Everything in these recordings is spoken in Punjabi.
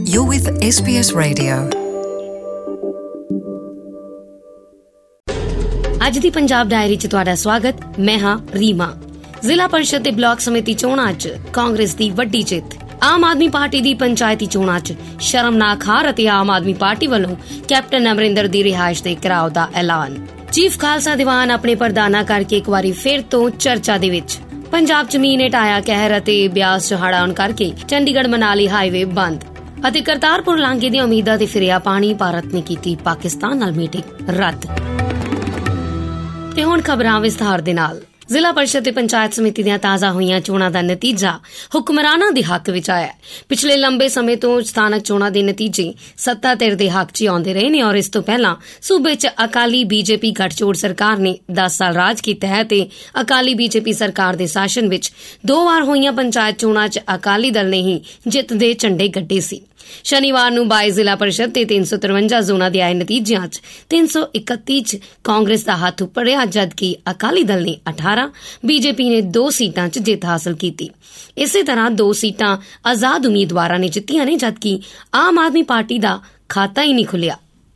You're with SBS Radio. ਅੱਜ ਦੀ ਪੰਜਾਬ ਡਾਇਰੀ 'ਚ ਤੁਹਾਡਾ ਸਵਾਗਤ। ਮੈਂ ਹਾਂ ਰੀਮਾ। ਜ਼ਿਲ੍ਹਾ ਪਰਿਸ਼ਦ ਤੇ ਬਲਾਕ ਸਮਿਤੀ ਚੋਣਾਂ 'ਚ ਕਾਂਗਰਸ ਦੀ ਵੱਡੀ ਜਿੱਤ। ਆਮ ਆਦਮੀ ਪਾਰਟੀ ਦੀ ਪੰਚਾਇਤੀ ਚੋਣਾਂ 'ਚ ਸ਼ਰਮਨਾਕ ਹਾਰ ਅਤੇ ਆਮ ਆਦਮੀ ਪਾਰਟੀ ਵੱਲੋਂ ਕੈਪਟਨ ਅਮਰਿੰਦਰ ਦੀ ਰਿਹਾਇਸ਼ ਦੇ ਘਿਰਾਓ ਦਾ ਐਲਾਨ। ਚੀਫ ਖਾਲਸਾ ਦੀਵਾਨ ਆਪਣੇ ਪ੍ਰਧਾਨਾਂ ਕਰਕੇ ਇੱਕ ਵਾਰੀ ਫਿਰ ਤੋਂ ਚਰਚਾ ਦੇ ਵਿੱਚ। ਪੰਜਾਬ 'ਚ ਮੀਂਹ ਨੇ ਢਾਇਆ ਕਹਿਰ ਅਤੇ ਬਿਆਸ 'ਚ ਹੜ੍ਹ ਆਉਣ ਕਰਕੇ ਚੰਡੀਗੜ੍ਹ ਮਨਾਲੀ ਹਾਈਵੇ ਬੰਦ ਅਤੇ ਕਰਤਾਰਪੁਰ ਲਾਂਘੇ ਦੀਆਂ ਉਮੀਦਾਂ ਤੇ ਫਿਰਿਆ ਪਾਣੀ। ਭਾਰਤ ਨੇ ਕੀਤੀ ਪਾਕਿਸਤਾਨ ਨਾਲ ਮੀਟਿੰਗ ਰੱਦ। ਤੇ ਹੁਣ ਖਬਰਾਂ ਵਿਸਥਾਰ ਦੇ ਨਾਲ। ਜ਼ਿਲ੍ਹਾ ਪਰਿਸ਼ਦ ਤੇ ਪੰਚਾਇਤ ਸਮਿਤੀ ਦੀਆਂ ਤਾਜ਼ਾ ਹੋਈਆਂ ਚੋਣਾਂ ਦਾ ਨਤੀਜਾ ਹੁਕਮਰਾਨਾਂ ਦੇ ਹੱਕ ਵਿੱਚ ਆਇਆ। ਪਿਛਲੇ ਲੰਬੇ ਸਮੇਂ ਤੋਂ ਸਥਾਨਕ ਚੋਣਾਂ ਦੇ ਨਤੀਜੇ ਸੱਤਾ ਧਿਰ ਦੇ ਹੱਕ 'ਚ ਆਉਂਦੇ ਰਹੇ ਨੇ ਔਰ ਇਸ ਤੋਂ ਪਹਿਲਾਂ ਸੂਬੇ 'ਚ ਅਕਾਲੀ ਬੀਜੇਪੀ ਗੱਠਜੋੜ ਸਰਕਾਰ ਨੇ 10 ਸਾਲ ਰਾਜ ਕੀਤਾ ਹੈ ਤੇ ਅਕਾਲੀ ਬੀਜੇਪੀ ਸਰਕਾਰ ਦੇ ਸ਼ਾਸਨ ਵਿੱਚ 2 ਵਾਰ ਹੋਈਆਂ ਪੰਚਾਇਤ ਚੋਣਾਂ 'ਚ ਅਕਾਲੀ ਦਲ ਨੇ ਹੀ ਜਿੱਤ ਦੇ ਝੰਡੇ ਗੱਡੇ ਸੀ। ਸ਼ਨੀਵਾਰ ਨੂੰ 22 ਜ਼ਿਲ੍ਹਾ ਪਰਿਸ਼ਦ ਤੇ 353 ਜ਼ੋਨਾਂ ਦੇ ਆਏ ਨਤੀਜਿਆਂ 'ਚ 331 'ਚ ਕਾਂਗਰਸ ਦਾ ਹੱਥ ਉੱਪੜਿਆ, ਜਦਕਿ ਅਕਾਲੀ ਦਲ ਨੇ 18, ਬੀਜੇਪੀ ਨੇ 2 ਸੀਟਾਂ 'ਚ ਜਿੱਤ ਹਾਸਲ ਕੀਤੀ। ਇਸੇ ਤਰ੍ਹਾਂ 2 ਸੀਟਾਂ ਆਜ਼ਾਦ ਉਮੀਦਵਾਰਾਂ ਨੇ ਜਿੱਤੀਆਂ ਨੇ, ਜਦਕਿ ਆਮ ਆਦਮੀ ਪਾਰਟੀ ਦਾ ਖਾਤਾ ਹੀ ਨਹੀਂ ਖੁੱਲਿਆ।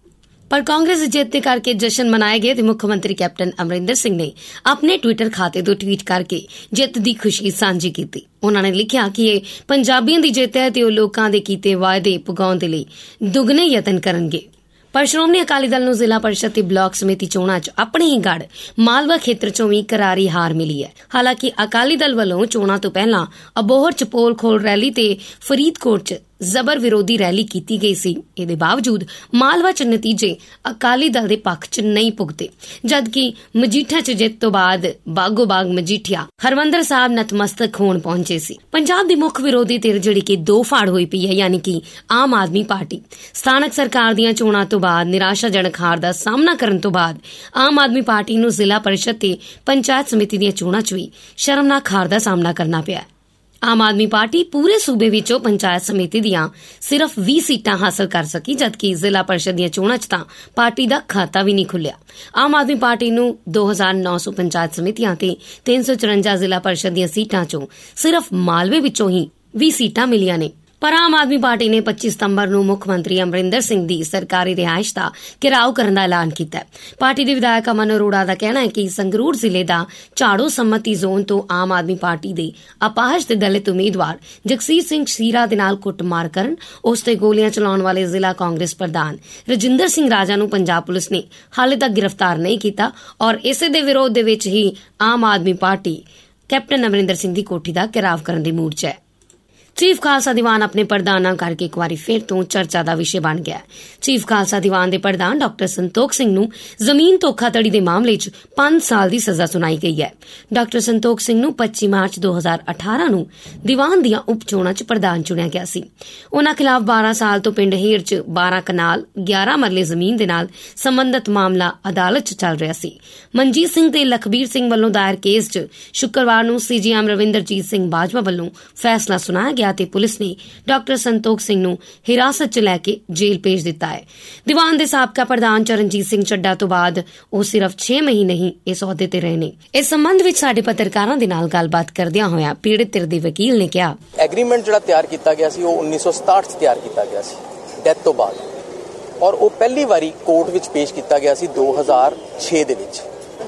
ਪਰ ਕਾਂਗਰਸ ਦੀ ਜਿੱਤ ਦੇ ਕਰਕੇ ਜਸ਼ਨ ਮਨਾਏ ਗਏ ਤੇ ਮੁੱਖ ਮੰਤਰੀ ਕੈਪਟਨ ਅਮਰਿੰਦਰ ਸਿੰਘ ਨੇ ਆਪਣੇ ਟਵਿੱਟਰ ਖਾਤੇ ਤੋਂ ਟਵੀਟ ਕਰਕੇ ਜਿੱਤ ਦੀ ਖੁਸ਼ੀ ਸਾਂਝੀ ਕੀਤੀ। ਉਹਨਾਂ ਨੇ ਲਿਖਿਆ ਕਿ ਇਹ ਪੰਜਾਬੀਆਂ ਦੀ ਜਿੱਤ ਹੈ ਤੇ ਉਹ ਲੋਕਾਂ ਦੇ ਕੀਤੇ ਵਾਅਦੇ ਪੁਗਾਉਣ ਦੇ ਲਈ ਦੁੱਗਣੇ ਯਤਨ ਕਰਨਗੇ। ਪਰ ਸ਼੍ਰੋਮਣੀ ਅਕਾਲੀ ਦਲ ਨੂੰ ਜ਼ਿਲ੍ਹਾ ਪਰਿਸ਼ਦ ਤੇ ਬਲਾਕ ਸਮਿਤੀ ਚੋਣਾਂ 'ਚ ਆਪਣੇ ਹੀ ਗੜ੍ਹ ਮਾਲਵਾ ਖੇਤਰ 'ਚੋਂ ਵੀ ਕਰਾਰੀ ਹਾਰ ਮਿਲੀ ਹੈ। ਹਾਲਾਂਕਿ ਅਕਾਲੀ ਦਲ ਵੱਲੋਂ ਚੋਣਾਂ ਤੋਂ ਪਹਿਲਾਂ ਅਬੋਹਰ 'ਚ ਪੋਲ ਖੋਲ ਰੈਲੀ ਤੇ ਫਰੀਦਕੋਟ 'ਚ ਜ਼ਬਰ ਵਿਰੋਧੀ ਰੈਲੀ ਕੀਤੀ ਗਈ ਸੀ। ਇਹਦੇ ਬਾਵਜੂਦ ਮਾਲਵਾ 'ਚ ਨਤੀਜੇ ਅਕਾਲੀ ਦਲ ਦੇ ਪੱਖ 'ਚ ਨਹੀਂ ਭੁਗਤੇ, ਜਦਕਿ ਮਜੀਠਾ 'ਚ ਜਿੱਤ ਤੋਂ ਬਾਅਦ ਬਾਗੋ ਬਾਗ ਮਜੀਠੀਆ ਹਰਮੰਦਰ ਸਾਹਿਬ ਨਤਮਸਤਕ ਹੋਣ ਪਹੁੰਚੇ ਸੀ। ਪੰਜਾਬ ਦੀ ਮੁੱਖ ਵਿਰੋਧੀ ਧਿਰ ਜਿਹੜੀ ਕਿ 2 ਫਾੜ ਹੋਈ ਪਈ ਹੈ, ਯਾਨੀ ਕਿ ਆਮ ਆਦਮੀ ਪਾਰਟੀ, ਸਥਾਨਕ ਸਰਕਾਰ ਦੀਆਂ ਚੋਣਾਂ ਤੋਂ ਬਾਅਦ ਨਿਰਾਸ਼ਾਜਨਕ ਹਾਰ ਦਾ ਸਾਹਮਣਾ ਕਰਨ ਤੋਂ ਬਾਅਦ ਆਮ ਆਦਮੀ ਪਾਰਟੀ ਨੂੰ ਜ਼ਿਲ੍ਹਾ ਪਰਿਸ਼ਦ ਤੇ ਪੰਚਾਇਤ ਸਮਿਤੀ ਦੀਆਂ ਚੋਣਾਂ 'ਚ ਵੀ ਸ਼ਰਮਨਾਕ ਹਾਰ ਦਾ ਸਾਹਮਣਾ ਕਰਨਾ ਪਿਆ। ਆਮ ਆਦਮੀ ਪਾਰਟੀ ਪੂਰੇ ਸੂਬੇ ਵਿੱਚੋਂ ਪੰਚਾਇਤ ਸਮਿਤੀ ਦੀਆਂ ਸਿਰਫ 20 ਸੀਟਾਂ ਹਾਸਲ ਕਰ ਸਕੀ, ਜਦਕਿ ਜ਼ਿਲ੍ਹਾ ਪਰਿਸ਼ਦ ਦੀਆਂ ਚੋਣਾਂ 'ਚ ਤਾਂ ਪਾਰਟੀ ਦਾ ਖਾਤਾ ਵੀ ਨਹੀਂ ਖੁੱਲਿਆ। ਆਮ ਆਦਮੀ ਪਾਰਟੀ ਨੂੰ 2900 ਪੰਚਾਇਤ ਸਮਿਤੀਆਂ ਤੇ 354 ਜ਼ਿਲ੍ਹਾ ਪਰਿਸ਼ਦ ਦੀਆਂ ਸੀਟਾਂ 'ਚੋਂ ਸਿਰਫ ਮਾਲਵੇ ਵਿੱਚੋਂ ਹੀ 20 ਸੀਟਾਂ ਮਿਲੀਆਂ ਨੇ। ਪਰ ਆਮ ਆਦਮੀ ਪਾਰਟੀ ਨੇ 25 ਸਤੰਬਰ ਨੂੰ ਮੁੱਖ ਮੰਤਰੀ ਅਮਰਿੰਦਰ ਸਿੰਘ ਦੀ ਸਰਕਾਰੀ ਰਿਹਾਇਸ਼ ਦਾ ਘਿਰਾਓ ਕਰਨ ਦਾ ਐਲਾਨ ਕੀਤਾ। ਪਾਰਟੀ ਦੇ ਵਿਧਾਇਕ ਅਮਨ ਅਰੋੜਾ ਦਾ ਕਹਿਣਾ ਹੈ ਕਿ ਸੰਗਰੂਰ ਜ਼ਿਲ੍ਹੇ ਦਾ ਝਾੜੂ ਸੰਮਤੀ ਜ਼ੋਨ ਤੋਂ ਆਮ ਆਦਮੀ ਪਾਰਟੀ ਦੇ ਅਪਾਹਜ ਤੇ ਦਲਿਤ ਉਮੀਦਵਾਰ ਜਗਸੀਰ ਸਿੰਘ ਸੀਰਾ ਦੇ ਨਾਲ ਕੁੱਟਮਾਰ ਕਰਨ, ਉਸ ਤੇ ਗੋਲੀਆਂ ਚਲਾਉਣ ਵਾਲੇ ਜ਼ਿਲ੍ਹਾ ਕਾਂਗਰਸ ਪ੍ਰਧਾਨ ਰਜਿੰਦਰ ਸਿੰਘ ਰਾਜਾ ਨੂੰ ਪੰਜਾਬ ਪੁਲਿਸ ਨੇ ਹਾਲੇ ਤੱਕ ਗ੍ਰਿਫਤਾਰ ਨਹੀਂ ਕੀਤਾ ਔਰ ਇਸੇ ਦੇ ਵਿਰੋਧ ਦੇ ਵਿੱਚ ਹੀ ਆਮ ਆਦਮੀ ਪਾਰਟੀ ਕੈਪਟਨ ਅਮਰਿੰਦਰ ਸਿੰਘ ਦੀ ਕੋਠੀ ਦਾ ਘਿਰਾਵ ਕਰਨ ਦੀ ਮੂਡ 'ਚ ਹੈ। ਚੀਫ ਖਾਲਸਾ ਦੀਵਾਨ ਆਪਣੇ ਪ੍ਰਧਾਨਾਂ ਕਰਕੇ ਇੱਕ ਵਾਰੀ ਫਿਰ ਤੋਂ ਚਰਚਾ ਦਾ ਵਿਸ਼ੇ ਬਣ ਗਿਆ। ਚੀਫ ਖਾਲਸਾ ਦੀਵਾਨ ਦੇ ਪ੍ਰਧਾਨ ਡਾਕਟਰ ਸੰਤੋਖ ਸਿੰਘ ਨੂੰ ਜ਼ਮੀਨ ਧੋਖਾਧੜੀ ਦੇ ਮਾਮਲੇ 'ਚ 5 ਸਾਲ ਦੀ ਸਜ਼ਾ ਸੁਣਾਈ ਗਈ ਹੈ। ਡਾਕਟਰ ਸੰਤੋਖ ਸਿੰਘ ਨੂੰ 25 ਮਾਰਚ 2018 ਨੂੰ ਦੀਵਾਨ ਦੀਆਂ ਉਪ ਚੋਣਾਂ 'ਚ ਪ੍ਰਧਾਨ ਚੁਣਿਆ ਗਿਆ ਸੀ। ਉਨ੍ਹਾਂ ਖਿਲਾਫ 12 ਸਾਲ ਤੋਂ ਪਿੰਡ ਹੀਰ 'ਚ 12 ਕਨਾਲ 11 ਮਰਲੇ ਜ਼ਮੀਨ ਦੇ ਨਾਲ ਸੰਬੰਧਤ ਮਾਮਲਾ ਅਦਾਲਤ 'ਚ ਚੱਲ ਰਿਹਾ ਸੀ। ਮਨਜੀਤ ਸਿੰਘ ਤੇ ਲਖਬੀਰ ਸਿੰਘ ਵੱਲੋਂ ਦਾਇਰ ਕੇਸ 'ਚ ਸ਼ੁੱਕਰਵਾਰ ਨੂੰ ਸੀਜੀਐਮ ਰਵਿੰਦਰਜੀਤ ਸਿੰਘ ਬਾਜਵਾ ਵੱਲੋਂ ਫੈਸਲਾ ਸੁਣਾਇਆ ਗਿਆ ਤੇ ਪੁਲਿਸ ਨੇ ਡਾਕਟਰ ਸੰਤੋਖ ਸਿੰਘ ਨੂੰ ਹਿਰਾਸਤ 'ਚ ਲੈ ਕੇ ਜੇਲ੍ਹ ਭੇਜ ਦਿੱਤਾ ਹੈ। ਦੀਵਾਨ ਦੇ ਸਾਬਕਾ ਪ੍ਰਧਾਨ ਚਰਨਜੀਤ ਸਿੰਘ ਚੱਡਾ ਤੋਂ ਬਾਅਦ ਉਹ ਸਿਰਫ 6 ਮਹੀਨੇ ਹੀ ਇਸ ਅਹੁਦੇ ਤੇ ਰਹੇ ਨੇ। ਇਸ ਸੰਬੰਧ ਵਿੱਚ ਸਾਡੇ ਪੱਤਰਕਾਰਾਂ ਦੇ ਨਾਲ ਗੱਲਬਾਤ ਕਰਦਿਆਂ ਹੋਇਆਂ ਪੀੜਤ ਧਿਰ ਦੇ ਵਕੀਲ ਨੇ ਕਿਹਾ, ਐਗਰੀਮੈਂਟ ਜਿਹੜਾ ਤਿਆਰ ਕੀਤਾ ਗਿਆ ਸੀ ਉਹ 1967 'ਚ ਤਿਆਰ ਕੀਤਾ ਗਿਆ ਸੀ ਡੈਥ ਤੋਂ ਬਾਅਦ, ਔਰ ਉਹ ਪਹਿਲੀ ਵਾਰੀ ਕੋਰਟ ਵਿੱਚ ਪੇਸ਼ ਕੀਤਾ ਗਿਆ ਸੀ 2006 ਦੇ ਵਿੱਚ।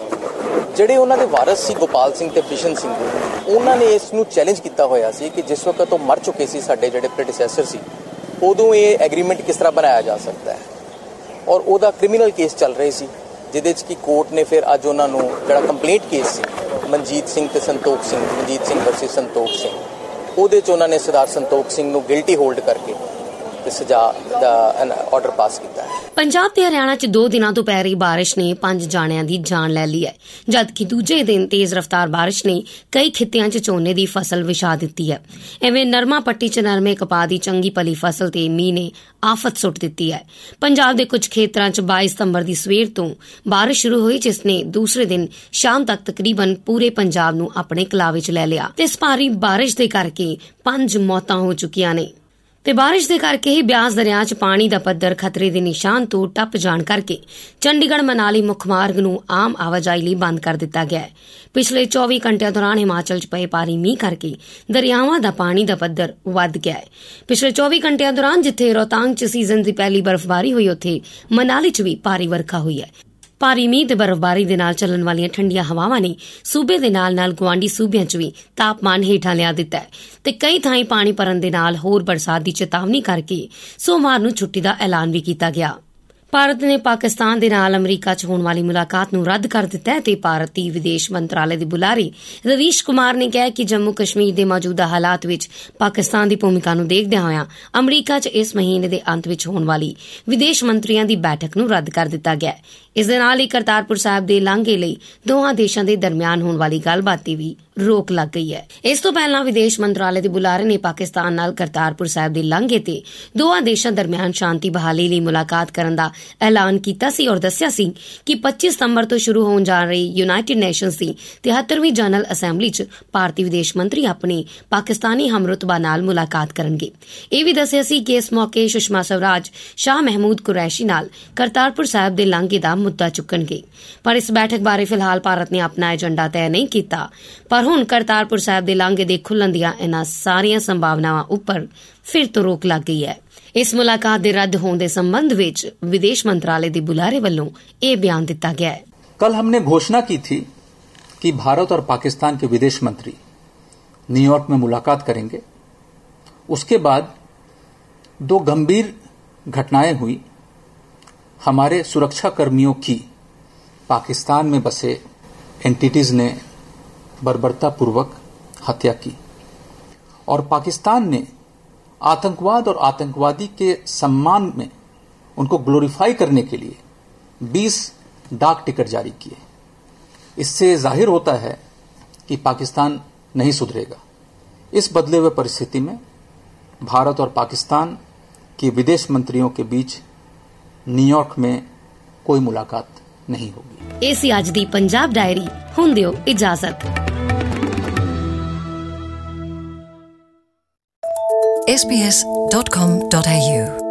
ਜਿਹੜੇ ਉਹਨਾਂ ਦੇ ਵਾਰਸ ਸੀ ਗੋਪਾਲ ਸਿੰਘ ਤੇ ਬਿਸ਼ਨ ਸਿੰਘ, ਉਹਨਾਂ ਨੇ ਇਸ ਨੂੰ ਚੈਲੰਜ ਕੀਤਾ ਹੋਇਆ ਸੀ ਕਿ ਜਿਸ ਵਕਤ ਉਹ ਮਰ ਚੁੱਕੇ ਸੀ ਸਾਡੇ ਜਿਹੜੇ ਪ੍ਰੈਡੀਸੈਸਰ ਸੀ, ਉਦੋਂ ਇਹ ਐਗਰੀਮੈਂਟ ਕਿਸ ਤਰ੍ਹਾਂ ਬਣਾਇਆ ਜਾ ਸਕਦਾ ਹੈ। ਔਰ ਉਹਦਾ ਕ੍ਰਿਮੀਨਲ ਕੇਸ ਚੱਲ ਰਹੇ ਸੀ, ਜਿਹਦੇ 'ਚ ਕਿ ਕੋਰਟ ਨੇ ਫਿਰ ਅੱਜ ਉਹਨਾਂ ਨੂੰ ਜਿਹੜਾ ਕੰਪਲੇਂਟ ਕੇਸ ਸੀ ਮਨਜੀਤ ਸਿੰਘ ਤੇ ਸੰਤੋਖ ਸਿੰਘ, ਮਨਜੀਤ ਸਿੰਘ ਵਰਸਸ ਸੰਤੋਖ ਸਿੰਘ, ਉਹਦੇ 'ਚ ਉਹਨਾਂ ਨੇ ਸਰਦਾਰ ਸੰਤੋਖ ਸਿੰਘ ਨੂੰ ਗਿਲਟੀ ਹੋਲਡ ਕਰਕੇ ਤੇ ਸਜ਼ਾ ਦਾ ਆਰਡਰ ਪਾਸ ਕੀਤਾ ਹੈ। ਪੰਜਾਬ ਤੇ ਹਰਿਆਣਾ 'ਚ 2 ਦਿਨਾਂ ਤੋਂ ਪੈ ਰਹੀ ਬਾਰਿਸ਼ ਨੇ 5 ਜਾਣਿਆਂ ਦੀ ਜਾਨ ਲੈ ਲਈ ਹੈ, ਜਦਕਿ ਦੂਜੇ ਦਿਨ ਤੇਜ਼ ਰਫ਼ਤਾਰ ਬਾਰਿਸ਼ ਨੇ ਕਈ ਖਿੱਤਿਆਂ 'ਚ ਝੋਨੇ ਦੀ ਫਸਲ ਵਿਛਾ ਦਿੱਤੀ ਹੈ। ਐਵੇਂ ਨਰਮਾ ਪੱਟੀ 'ਚ ਨਰਮੇ ਕਪਾਹ ਦੀ ਚੰਗੀ ਭਲੀ ਫਸਲ ਤੇ ਮੀਂਹ ਨੇ ਆਫਤ ਸੁੱਟ ਦਿੱਤੀ ਹੈ। ਪੰਜਾਬ ਦੇ ਕੁਝ ਖੇਤਰਾਂ 'ਚ 22 ਸਤੰਬਰ ਦੀ ਸਵੇਰ ਤੋਂ ਬਾਰਿਸ਼ ਸ਼ੁਰੂ ਹੋਈ, ਜਿਸ ਨੇ ਦੂਸਰੇ ਦਿਨ ਸ਼ਾਮ ਤੱਕ ਤਕਰੀਬਨ ਪੂਰੇ ਪੰਜਾਬ ਨੂੰ ਆਪਣੇ ਕਲਾਵੇ 'ਚ ਲੈ ਲਿਆ ਤੇ ਇਸ ਭਾਰੀ ਬਾਰਿਸ਼ ਦੇ ਕਰਕੇ 5 ਮੌਤਾਂ ਹੋ ਚੁੱਕੀਆਂ ਨੇ। ਤੇ ਬਾਰਿਸ਼ ਦੇ ਕਰਕੇ ਹੀ ਬਿਆਸ ਦਰਿਆ 'ਚ ਪਾਣੀ ਦਾ ਪੱਧਰ ਖਤਰੇ ਦੇ ਨਿਸ਼ਾਨ ਤੋਂ ਟੱਪ ਜਾਣ ਕਰਕੇ ਚੰਡੀਗੜ੍ਹ ਮਨਾਲੀ ਮੁੱਖ ਮਾਰਗ ਨੂੰ ਆਮ ਆਵਾਜਾਈ ਲਈ ਬੰਦ ਕਰ ਦਿੱਤਾ ਗਿਆ ਹੈ। ਪਿਛਲੇ 24 ਘੰਟਿਆਂ ਦੌਰਾਨ ਹਿਮਾਚਲ 'ਚ ਪਏ ਭਾਰੀ ਮੀਂਹ ਕਰਕੇ ਦਰਿਆਵਾਂ ਦਾ ਪਾਣੀ ਦਾ ਪੱਧਰ ਵੱਧ ਗਿਆ ਹੈ। ਪਿਛਲੇ 24 ਘੰਟਿਆਂ ਦੌਰਾਨ ਜਿੱਥੇ ਰੋਹਤਾਂਗ 'ਚ ਸੀਜ਼ਨ ਦੀ ਪਹਿਲੀ ਬਰਫ਼ਬਾਰੀ ਹੋਈ, ਉੱਥੇ ਮਨਾਲੀ 'ਚ ਵੀ ਭਾਰੀ ਵਰਖਾ ਹੋਈ ਹੈ। ਭਾਰੀ ਮੀਂਹ ਤੇ ਬਰਫ਼ਬਾਰੀ ਦੇ ਨਾਲ ਚੱਲਣ ਵਾਲੀਆਂ ਠੰਡੀਆਂ ਹਵਾਵਾਂ ਨੇ ਸੂਬੇ ਦੇ ਨਾਲ-ਨਾਲ ਗੁਆਂਢੀ ਸੂਬਿਆਂ 'ਚ ਵੀ ਤਾਪਮਾਨ ਹੇਠਾਂ ਲਿਆ ਦਿੱਤਾ ਹੈ ਤੇ ਕਈ ਥਾਈਂ ਪਾਣੀ ਭਰਨ ਦੇ ਨਾਲ ਹੋਰ ਬਰਸਾਤ ਦੀ ਚੇਤਾਵਨੀ ਕਰਕੇ ਸੋਮਵਾਰ ਨੂੰ ਛੁੱਟੀ ਦਾ ਐਲਾਨ ਵੀ ਕੀਤਾ ਗਿਆ। ਭਾਰਤ ਨੇ ਪਾਕਿਸਤਾਨ ਦੇ ਨਾਲ ਅਮਰੀਕਾ 'ਚ ਹੋਣ ਵਾਲੀ ਮੁਲਾਕਾਤ ਨੂੰ ਰੱਦ ਕਰ ਦਿੱਤਾ ਹੈ ਤੇ ਭਾਰਤੀ ਵਿਦੇਸ਼ ਮੰਤਰਾਲੇ ਦੇ ਬੁਲਾਰੇ ਰਵੀਸ਼ ਕੁਮਾਰ ਨੇ ਕਿਹਾ ਕਿ ਜੰਮੂ ਕਸ਼ਮੀਰ ਦੇ ਮੌਜੂਦਾ ਹਾਲਾਤ ਵਿੱਚ ਪਾਕਿਸਤਾਨ ਦੀ ਭੂਮਿਕਾ ਨੂੰ ਦੇਖਦਿਆਂ ਹੋਇਆਂ ਅਮਰੀਕਾ 'ਚ ਇਸ ਮਹੀਨੇ ਦੇ ਅੰਤ ਵਿੱਚ ਹੋਣ ਵਾਲੀ ਵਿਦੇਸ਼ ਮੰਤਰੀਆਂ ਦੀ ਬੈਠਕ ਨੂੰ ਰੱਦ ਕਰ ਦਿੱਤਾ ਗਿਆ ਹੈ। ਇਸ ਦੇ ਨਾਲ ਹੀ ਕਰਤਾਰਪੁਰ ਸਾਹਿਬ ਦੇ ਲਾਂਘੇ ਲਈ ਦੋਹਾਂ ਦੇਸ਼ਾਂ ਦੇ ਦਰਮਿਆਨ ਹੋਣ ਵਾਲੀ ਗੱਲਬਾਤ ਤੇ ਵੀ ਰੋਕ ਲੱਗ ਗਈ ਹੈ। ਇਸ ਤੋਂ ਪਹਿਲਾਂ ਵਿਦੇਸ਼ ਮੰਤਰਾਲੇ ਦੇ ਬੁਲਾਰੇ ਨੇ ਪਾਕਿਸਤਾਨ ਨਾਲ ਕਰਤਾਰਪੁਰ ਸਾਹਿਬ ਦੇ ਲਾਂਘੇ ਤੇ ਦੋਹਾਂ ਦੇਸ਼ਾਂ ਦਰਮਿਆਨ ਸ਼ਾਂਤੀ ਬਹਾਲੀ ਲਈ ਮੁਲਾਕਾਤ ਕਰਨ ਦਾ ਐਲਾਨ ਕੀਤਾ ਸੀ ਔਰ ਦੱਸਿਆ ਸੀ ਕਿ 25 ਸਤੰਬਰ ਤੋਂ ਸ਼ੁਰੂ ਹੋਣ ਜਾ ਰਹੀ ਯੂਨਾਈਟਿਡ ਨੇਸ਼ਨਜ਼ ਦੀ 73ਵੀਂ ਜਨਰਲ ਅਸੈਂਬਲੀ 'ਚ ਭਾਰਤੀ ਵਿਦੇਸ਼ ਮੰਤਰੀ ਆਪਣੇ ਪਾਕਿਸਤਾਨੀ ਹਮਰੁਤਬਾ ਨਾਲ ਮੁਲਾਕਾਤ ਕਰਨਗੇ। ਇਹ ਵੀ ਦੱਸਿਆ ਸੀ ਕਿ ਇਸ ਮੌਕੇ ਸੁਸ਼ਮਾ ਸਵਰਾਜ ਸ਼ਾਹ ਮਹਿਮੂਦ ਕੁਰੈਸ਼ੀ ਨਾਲ ਕਰਤਾਰਪੁਰ ਸਾਹਿਬ ਦੇ ਲਾਂਘੇ ਦਾ ਮੁੱਦਾ ਚੁੱਕਣਗੇ। ਪਰ ਇਸ ਬੈਠਕ ਬਾਰੇ ਫਿਲਹਾਲ ਭਾਰਤ ਨੇ ਆਪਣਾ ਏਜੰਡਾ ਤੈਅ ਨਹੀਂ ਕੀਤਾ। ਪਰ ਹੁਣ ਕਰਤਾਰਪੁਰ ਸਾਹਿਬ ਦੇ ਲਾਂਘੇ ਦੇ ਖੁੱਲ੍ਹਣ ਦੀਆਂ ਇਨ੍ਹਾਂ ਸਾਰੀਆਂ ਸੰਭਾਵਨਾਵਾਂ ਉੱਪਰ ਫਿਰ ਤੋਂ ਰੋਕ ਲੱਗ ਗਈ ਹੈ। ਇਸ ਮੁਲਾਕਾਤ ਦੇ ਰੱਦ ਹੋਣ ਦੇ संबंध ਵਿੱਚ विदेश मंत्रालय ਦੇ ਬੁਲਾਰੇ ਵੱਲੋਂ ਇਹ ਬਿਆਨ ਦਿੱਤਾ ਗਿਆ ਹੈ। कल हमने घोषणा की थी कि भारत और पाकिस्तान के विदेश मंत्री न्यूयॉर्क में मुलाकात करेंगे। उसके बाद दो गंभीर घटनाएं हुई। हमारे सुरक्षा कर्मियों की पाकिस्तान में बसे एंटिटीज ने बर्बरतापूर्वक हत्या की और पाकिस्तान ने आतंकवाद और आतंकवादी के सम्मान में उनको ग्लोरीफाई करने के लिए 20 डाक टिकट जारी किए। इससे जाहिर होता है कि पाकिस्तान नहीं सुधरेगा। इस बदले हुए परिस्थिति में भारत और पाकिस्तान के विदेश मंत्रियों के बीच न्यूयॉर्क में कोई मुलाकात नहीं होगी। एसी आज दी पंजाब डायरी हुण दिओ इजाजत। sbs.com.au